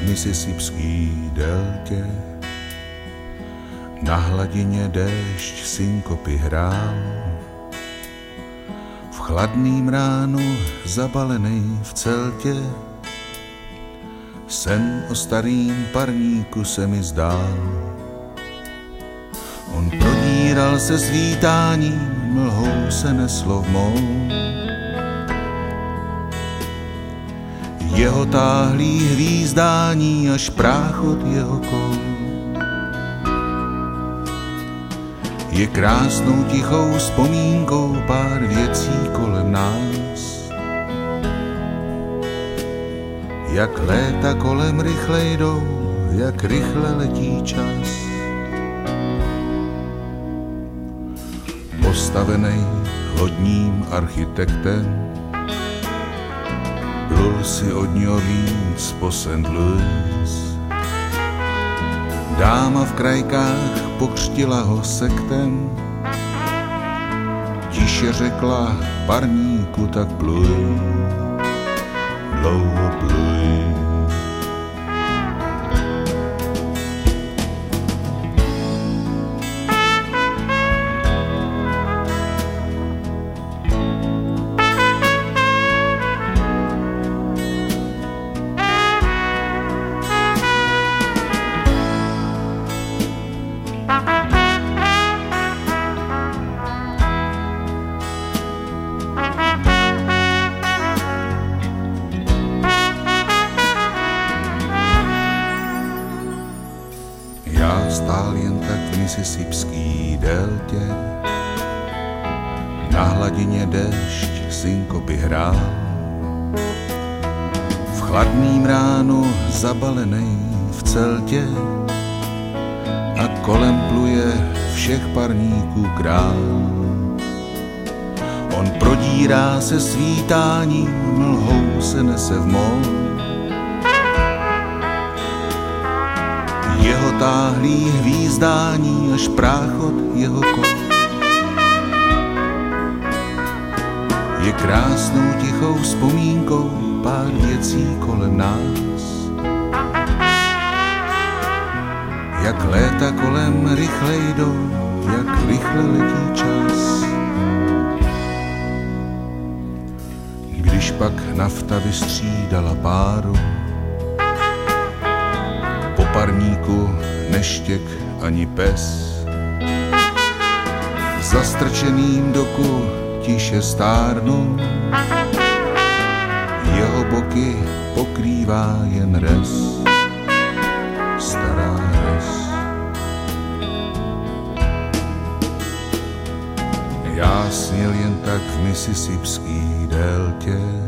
v Mississipské deltě. Na hladině déšť synkopy hrál, v chladným ránu zabalenej v celtě. Sen o starým parníku se mi zdál. On prodíral se svítáním, mlhou se neslo v mou. Jeho táhlý hvízdání až práchod jeho kol je krásnou tichou vzpomínkou pár věcí kolem nás. Jak léta kolem rychle jdou, jak rychle letí čas. Postavenej lodním architektem, plul si od New Orleans po St. Louis. Dáma v krajkách pokřtila ho sektem, tiše řekla parníku, tak pluj, dlouho pluj. Já stál jen tak v Mississipské deltě, na hladině déšť synkopy hrál, v chladným ránu zabalenej v celtě a kolem pluje všech parníků král. On prodírá se svítáním, mlhou se nese v mou. Jeho táhlý hvízdání až práchod jeho kol je krásnou tichou vzpomínkou pár věcí kolem nás. Jak léta kolem rychle jdou, jak rychle letí čas. Když pak nafta vystřídala páru, po parníku neštěk ani pes. V zastrčeným doku tiše stárnu, jeho boky pokrývá jen res, stará res. Já sněl jen tak v Mississipské deltě,